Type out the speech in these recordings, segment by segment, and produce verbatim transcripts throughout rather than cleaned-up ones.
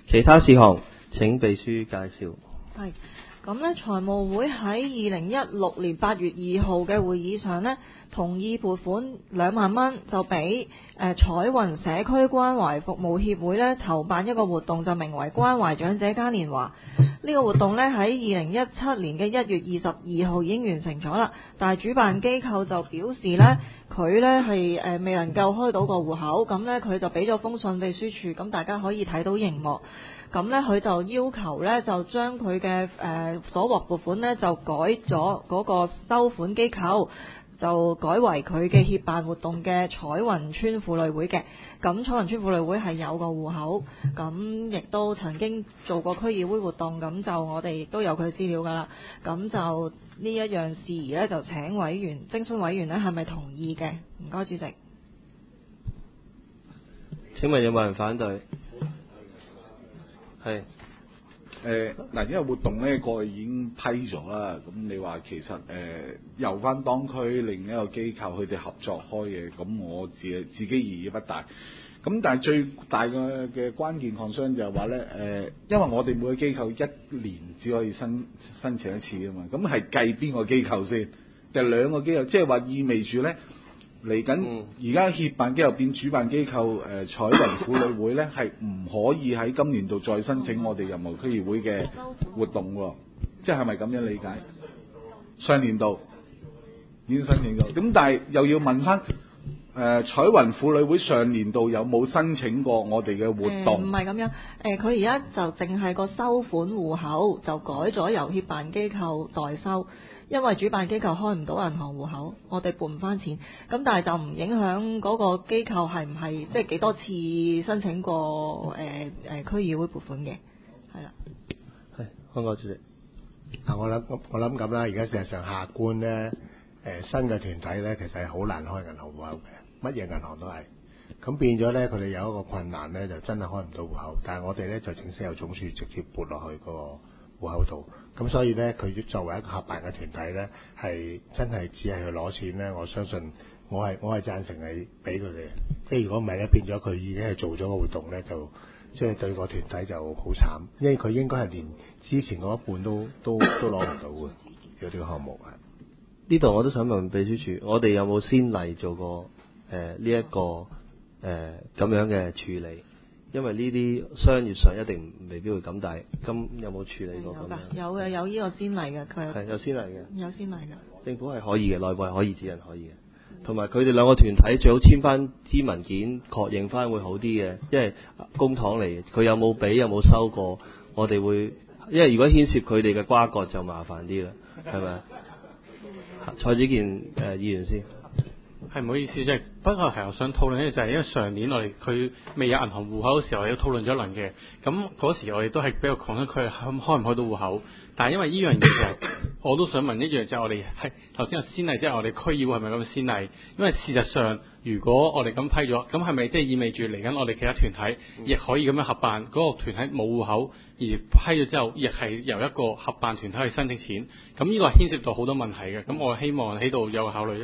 其他事項請秘書介紹。 係咁呢，財務會喺二零一六年八月二號嘅會議上呢，同意撥款兩萬蚊，就俾誒彩雲社區關懷服務協會呢籌辦一個活動，就名為關懷長者嘉年華。呢個活動呢，喺二零一七年嘅一月二十二號已經完成咗啦，但係主辦機構就表示呢，佢呢係誒未能夠開到個戶口，咁呢，佢就俾咗封信秘書處，咁大家可以睇到熒幕。咁呢，佢就要求呢，就將佢嘅誒所獲撥款呢，就改咗嗰個收款機構，就改為佢嘅協辦活動嘅彩雲村婦女會嘅。咁彩雲村婦女會係有個戶口，咁亦都曾經做過區議會活動，咁就我哋亦都有佢資料噶啦。咁就呢一樣事宜呢，就請委員徵詢委員呢係咪同意嘅？唔該，主席。 請問有冇人反對？係誒嗱，因為活動咧過去已經批咗啦，咁你話其實誒、呃、由翻當區另一個機構佢哋合作開嘅，咁我自自己意義不大。咁但係最大嘅嘅關鍵 concern 就係話咧誒，因為我哋每個機構一年只可以申申請一次啊嘛，咁係計邊個機構先？定係兩個機構？即係話意味住咧。嚟緊而家協辦機構變主辦機構誒、呃、彩雲婦女會咧，係唔可以喺今年度再申請我哋任何區議會嘅活動喎，即係咪咁樣理解？上年度已經申請咗，咁但係又要問翻誒、呃、彩雲婦女會上年度有冇申請過我哋嘅活動？ 唔係咁樣，誒佢而家就淨係個收款戶口就改咗由協辦機構代收。因為主辦機構開唔到銀行戶口，我哋撥唔翻錢，咁但係就唔影響嗰個機構係唔係即係幾多次申請過誒誒、呃、區議會撥款嘅，係啦。 係，香港主席。 啊，我諗我諗咁啦，而家事實上客觀咧，誒、呃、新嘅團體咧，其實係好難開銀行戶口嘅，乜嘢銀行都係。咁變咗咧，佢哋有一個困難咧，就真係開唔到戶口。但係我哋咧就正式由總署直接撥落去個戶口度。咁所以咧，佢作為一個合辦嘅團體咧，係真係只係去攞錢咧。我相信我係我係贊成係俾佢哋。即係如果唔係咧，變咗佢已經係做咗個活動咧，就即係對個團體就好慘，因為佢應該係連之前嗰一半都都都攞唔到嘅。有啲項目啊， 呢度我都想問秘書處，我哋有冇先例做過誒呢一個誒咁、呃、樣嘅處理？因為呢啲商業上一定未必會咁，但係咁有冇處理過咁樣？ 有嘅，有呢個先例嘅，佢係有先例嘅， 有先例嘅。 政府係可以嘅，內部係可以指引可以嘅，同埋佢哋兩個團體最好簽翻啲文件確認翻會好啲嘅，因為公帑嚟，佢有冇俾有冇收過，我哋會，因為如果牽涉佢哋嘅瓜葛就麻煩啲啦，係咪？蔡子健誒、呃、議員先。 係唔好意思，即係不過係我想討論咧，就係因為上年我哋佢未有銀行戶口嘅時候，我哋都討論咗一輪嘅。咁嗰時我哋都係比較講緊佢開唔開到戶口。但係因為呢樣嘢就係，我都想問一樣，就係我哋係頭先有先例，即係我哋區議會係咪咁嘅先例？因為事實上，如果我哋咁批咗，咁係咪即係意味住嚟緊我哋其他團體亦可以咁樣合辦？嗰個團體冇戶口而批咗之後，亦係由一個合辦團體去申請錢。咁呢個係牽涉到好多問題嘅。咁我希望喺度有個考慮啫。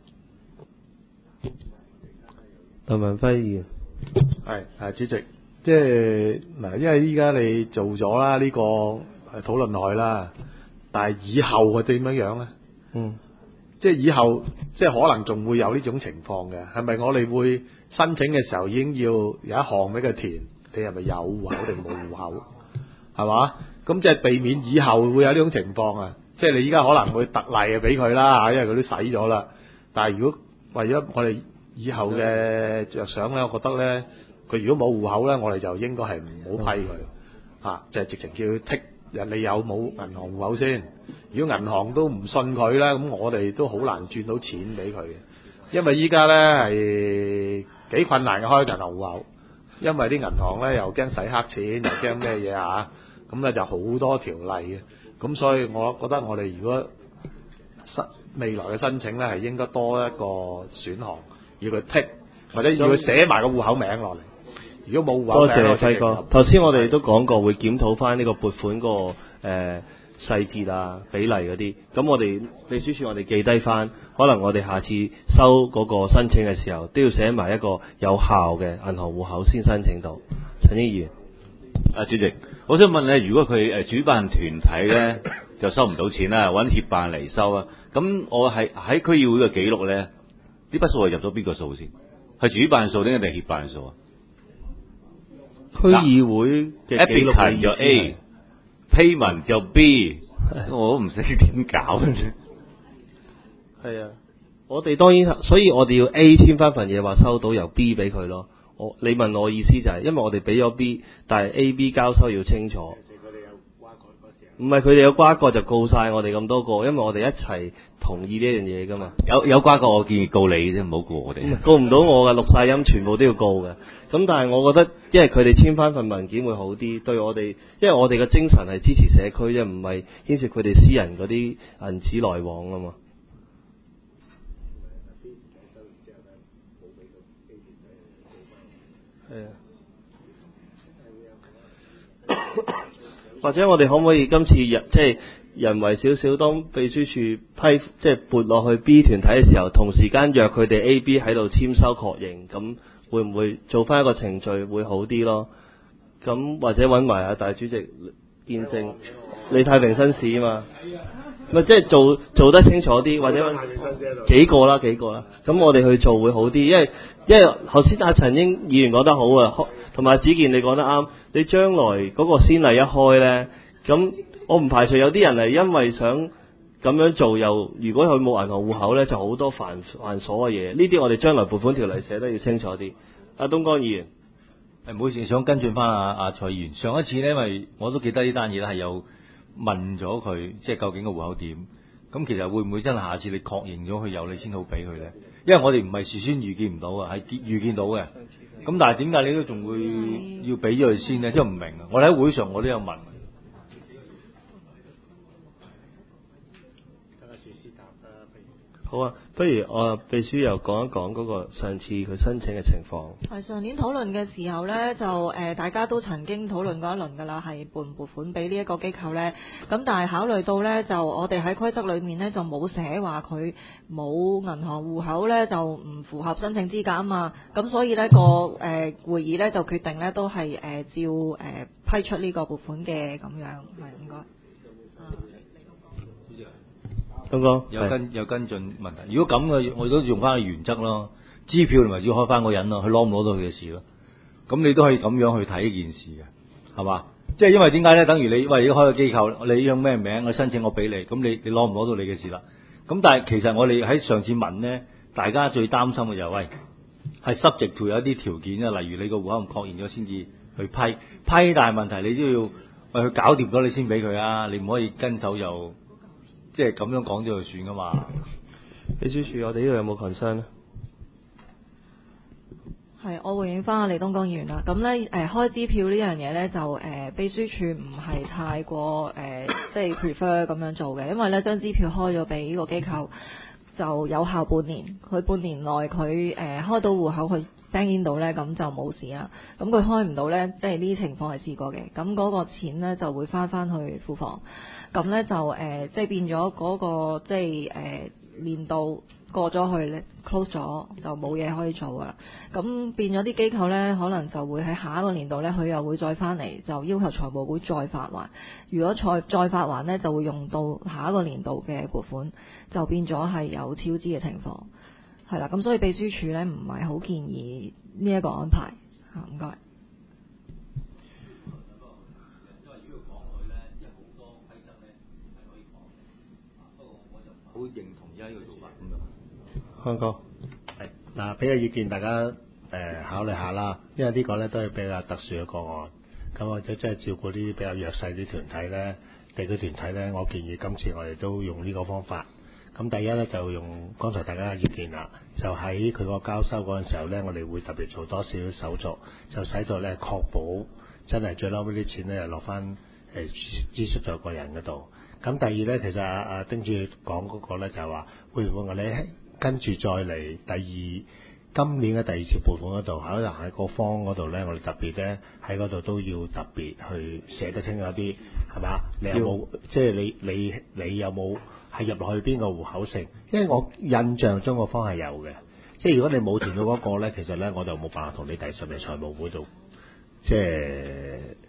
鄧文輝議員， 係係主席，即係嗱，因為依家你做咗啦呢個誒討論內啦，但係以後係點樣樣咧？ 嗯， 即係以後即係可能仲會有呢種情況嘅，係咪我哋會申請嘅時候已經要有一項俾佢填，你係咪有戶口定冇戶口？係嘛？咁即係避免以後會有呢種情況啊！即係你依家可能會特例啊俾佢啦，因為佢都使咗啦。但係如果為咗我哋以後嘅着想咧，我覺得咧，佢如果冇戶口咧，我哋就應該係唔好批佢嚇、啊，就係、是、直情叫佢剔人哋有冇銀行戶口先。如果銀行都唔信佢咧，咁我哋都好難轉到錢俾佢嘅，因為依家咧係幾困難嘅開銀行戶口，因為啲銀行咧又驚洗黑錢，又驚咩嘢嚇，咁咧就好多條例嘅，咁所以我覺得我哋如果申未來嘅申請咧，係應該多一個選項。要佢剔，或者要佢寫埋個戶口名落嚟。如果冇戶口名， 多謝輝哥。頭先我哋都講過會檢討翻呢個撥款個誒細節啊、比例嗰啲。咁我哋秘書處我哋記低翻，可能我哋下次收嗰個申請嘅時候，都要寫埋一個有效嘅銀行戶口先申請到。陳議員。 啊，主席，我想問咧，如果佢誒主辦團體咧就收唔到錢啦，揾協辦嚟收啊，咁我係喺區議會嘅記錄咧，呢筆數係入咗邊個數先？係主辦數定係協辦數啊？ 區議會嘅記錄嘅意思就 A， payment 就 B， 我都唔識點搞嘅啫。 係啊，我哋當然，所以我哋要 A 簽翻份嘢話收到，由 B 俾佢咯。我你問我意思就係、是，因為我哋俾咗 B， 但係 A、B 交收要清楚。唔係佢哋有瓜葛就告晒我哋咁多個，因為我哋一齊同意呢樣嘢噶嘛。 有有瓜葛，我建議告你啫，唔好告我哋。 告唔到我嘅，錄晒音全部都要告嘅。咁但係我覺得，因為佢哋簽翻份文件會好啲，對我哋，因為我哋嘅精神係支持社區啫，唔係牽涉佢哋私人嗰啲銀紙來往啊嘛。係啊。或者我哋可唔可以今次人即係人為少少，當秘書處批即係撥落去 B 團體嘅時候，同時間約佢哋 A、B 喺度簽收確認，咁會唔會做翻一個程序會好啲咯？咁或者揾埋阿大主席見證李太平紳士啊嘛，咪即係做做得清楚啲，或者幾個啦幾個啦，咁我哋去做會好啲，因為因為頭先阿陳英議員講得好啊，同埋子健你講得啱，你將來嗰個先例一開呢，咁我唔排除有啲人係因為想咁樣做，又如果佢冇銀行戶口呢，就好多繁繁瑣嘅嘢，呢啲我哋將來撥款條例寫得要清楚啲。阿東江議員。 誒唔好意思，想跟進翻阿阿蔡議員。上一次呢，因為我都記得呢單嘢咧，係有問咗佢，即係究竟個戶口點？咁其實會唔會真係下次你確認咗佢有，你先好俾佢咧？因為我哋唔係事先預見唔到啊，係預見到嘅。咁但係點解你都仲會要俾咗佢先呢？即係唔明啊！我哋喺會上我都有問。 好啊，不如我秘書又講一講嗰個上次佢申請嘅情況。 係上年討論嘅時候呢，就誒、呃、大家都曾經討論過一輪㗎啦，係撥唔撥款俾呢一個機構呢？咁但係考慮到呢，就我哋喺規則裏面呢，就冇寫話佢冇銀行戶口呢，就唔符合申請資格啊嘛。咁所以呢、個誒、呃、會議呢，就決定呢，都係誒、呃、照誒、呃、批出呢個撥款嘅咁樣，係應該。 東哥有跟有跟進問題。如果咁嘅，我都用翻個原則咯。支票你咪要開翻個人咯，佢攞唔攞到佢嘅事咯。咁你都可以咁樣去睇呢件事嘅，係嘛？即係因為點解咧？等於你喂，如果開個機構，你用咩名？我申請我俾你，咁你你攞唔攞到你嘅事啦？咁但係其實我哋喺上次問咧，大家最擔心嘅就係、喂，係 subject to 有一啲條件啊，例如你個戶口唔確認咗先至去批批，但係問題你都要喂佢搞掂咗你先俾佢啊，你唔可以跟手又。即係咁樣講咗就算噶嘛？ 秘書處，我哋呢度有冇 concern 咧？ 係，我回應翻阿李東江議員啦。咁咧誒開支票呢樣嘢咧，就誒、呃、秘書處唔係太過誒、呃、即係 prefer 咁樣做嘅，因為咧將支票開咗俾呢個機構就有效半年，佢半年內佢誒、呃、開到戶口去 bank in 到咧，咁就冇事啦。咁佢開唔到咧，即係呢啲情況係試過嘅。咁嗰個錢咧就會翻翻去庫房。咁咧就誒、呃，即係變咗嗰、那個即係誒、呃、年度過咗去咧 close 咗，就冇嘢可以做噶啦。咁變咗啲機構咧，可能就會喺下一個年度咧，佢又會再翻嚟，就要求財務會再發還。如果再再發還咧，就會用到下一個年度嘅撥款，就變咗係有超支嘅情況。係啦，咁所以秘書處咧唔係好建議呢一個安排嚇，唔該。 好認同而家呢個做法咁樣。 香港係嗱，俾個意見大家誒、呃、考慮下啦，因為呢個咧都係比較特殊嘅個案，咁或者真係照顧啲比較弱勢啲團體咧，地區團體咧，我建議今次我哋都用呢個方法。咁第一咧就用剛才大家嘅意見啦，就喺佢個交收嗰陣時候咧，我哋會特別做多少少手續，就使到咧確保真係最嬲尾啲錢咧落翻誒支出在個人嗰度。咁第二咧，其實阿阿丁主席講嗰個咧就係話，會唔會我哋跟住再嚟第二今年嘅第二次撥款嗰度，可能喺個方嗰度咧，我哋特別咧喺嗰度都要特別去寫得清楚啲，係嘛？你有冇即係你你你有冇係入落去邊個戶口性？因為我印象中個方係有嘅，即係如果你冇填到嗰個咧，其實咧我就冇辦法同你遞上嚟財務會度，即係誒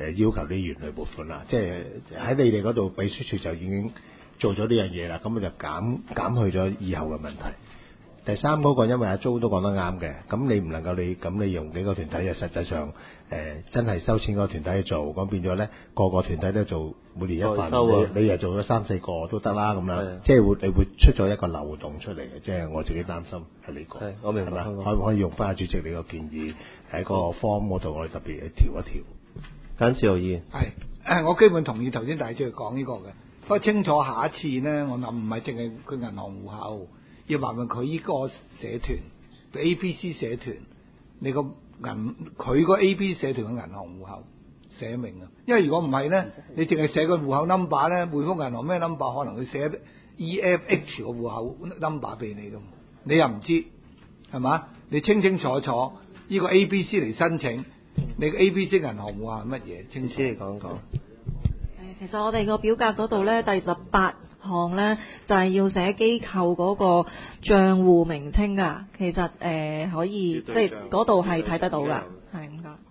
誒要求啲園去撥款啦，即係喺你哋嗰度秘書處就已經做咗呢樣嘢啦，咁我就減減去咗以後嘅問題。第三嗰個因為阿租都講得啱嘅，咁你唔能夠你咁你用幾個團體嘅，實際上誒、呃、真係收錢嗰個團體去做，咁變咗咧個個團體都做每年一份， 收啊、 你你又做咗三四個都得啦咁樣， 係即係會你會出咗一個漏洞出嚟嘅，即係我自己擔心係呢、這個。 係我明白係嘛香港可唔可以用翻阿主席你個建議喺個 form 嗰度，我哋特別去調一調。 簡志豪議員， 係，我基本同意頭先大主席講呢個嘅，不過清楚下一次呢，我諗唔係淨係佢銀行戶口，要問問佢呢個社團 A B C 社團，你個銀佢個 A B C 社團嘅銀行戶口寫明啊，因為如果唔係呢，你淨係寫個戶口 number 呢，匯豐銀行咩 number， 可能佢寫 E F H 個戶口 number 俾你㗎嘛，你又唔知係嘛？你清清楚楚呢個 A B C 嚟申請。你個 A B C 銀行戶口係乜嘢？清楚你講講。 其實我哋個表格嗰度咧，第十八項咧就係、是、要寫機構嗰個帳戶名稱噶。其實誒、呃、可以即係嗰度係睇得到噶，係咁噶。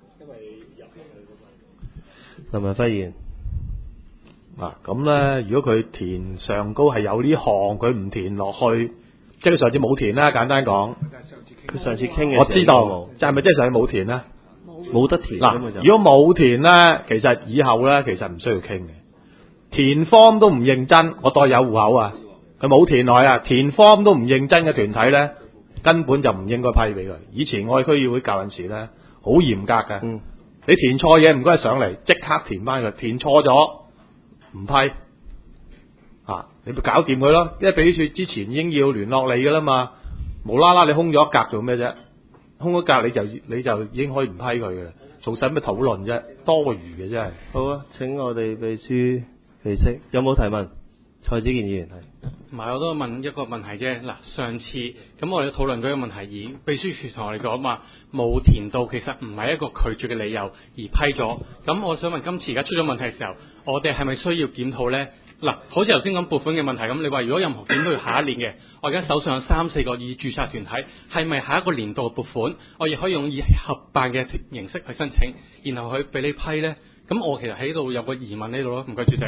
林文輝議員， 嗱咁咧，如果佢填上高係有呢項，佢唔填落去，即係佢上次冇填啦。簡單講， 佢上次傾嘅， 我知道，就係咪即係上次冇填咧？ 冇得填嗱，如果冇填咧，其實以後咧，其實唔需要傾嘅。填 form 都唔認真，我代有戶口啊，佢冇填落啊，填 form 都唔認真嘅團體咧，根本就唔應該批俾佢。以前我喺區議會教陣時咧，好嚴格嘅。嗯，你填錯嘢唔該上嚟，即刻填翻佢。填錯咗唔批，啊，你咪搞掂佢咯。因為秘書處之前已經要聯絡你噶啦嘛，無啦啦你空咗一格做咩啫？空咗格你就你就已經可以唔批佢嘅啦，做使咩討論啫？多餘嘅真係。 好啊，請我哋秘書離席。有冇提問？蔡子健議員係。 唔係，我都問一個問題啫。嗱，上次咁我哋討論嗰個問題，而秘書處同我哋講嘛，冇填到其實唔係一個拒絕嘅理由而批咗。咁我想問，今次而家出咗問題嘅時候，我哋係咪需要檢討咧？嗱，好似頭先講撥款嘅問題咁，你話如果任何檢討要下一年嘅，我而家手上有三四個已註冊團體，係咪下一個年度嘅撥款，我亦可以用以合辦嘅形式去申請，然後去俾你批咧？咁我其實喺度有個疑問喺度咯，唔該主席。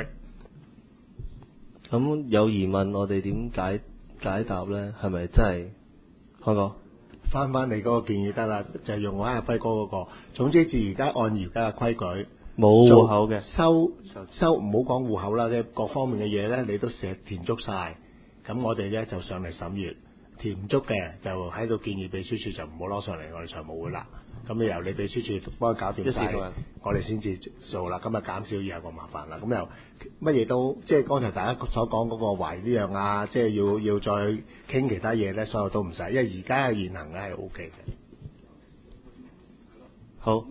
咁有疑問，我哋點解解答咧？係咪真係開個？ 翻翻你嗰個建議得啦，就係、用我阿輝哥嗰、個。總之，自而家按而家嘅規矩， 冇戶口嘅收收唔好講戶口啦，即係各方面嘅嘢咧，你都寫填足晒。咁我哋咧就上嚟審閱，填唔足嘅就喺度建議秘書處就唔好攞上嚟我哋財務會啦。咁你由你秘書處幫佢搞掂晒，我哋先至做啦。咁啊減少以後個麻煩啦。咁又乜嘢都即係剛才大家所講嗰個懷呢樣啊，即係要要再傾其他嘢咧，所有都唔使，因為而家嘅現行咧係 O K 嘅。 好。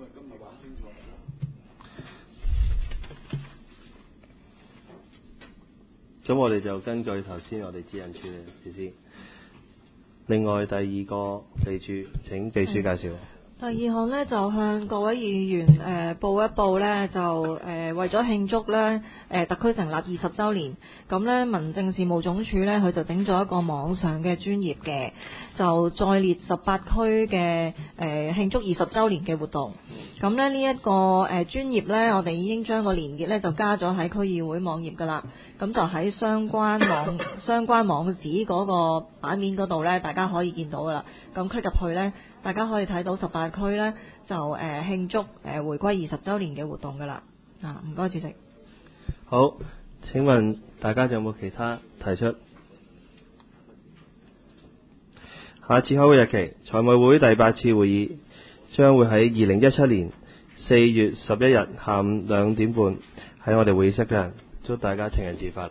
咁我哋就根據頭先我哋指引處嘅指示。另外第二個秘書，請秘書介紹。 第二項呢，就向各位議員誒、呃、報一報呢，就誒、呃、為咗慶祝呢誒、呃、特區成立二十週年，咁呢民政事務總署呢，佢就整咗一個網上嘅專頁嘅，就再列十八區嘅誒慶祝二十週年嘅活動。咁呢呢一個誒專頁呢，我哋已經將個連結呢，就加咗喺區議會網頁㗎啦。咁就喺相關網相關網址嗰個版面嗰度呢，大家可以見到㗎啦。咁 click 入去呢，大家可以睇到十八區呢，就誒、呃、慶祝誒、呃、回歸二十週年嘅活動㗎啦。啊，唔該主席。 好，請問大家仲有冇其他提出？下次開會日期，財務會第八次會議將會喺二零一七年四月十一日下午兩點半喺我哋會議室嘅。祝大家情人節快樂。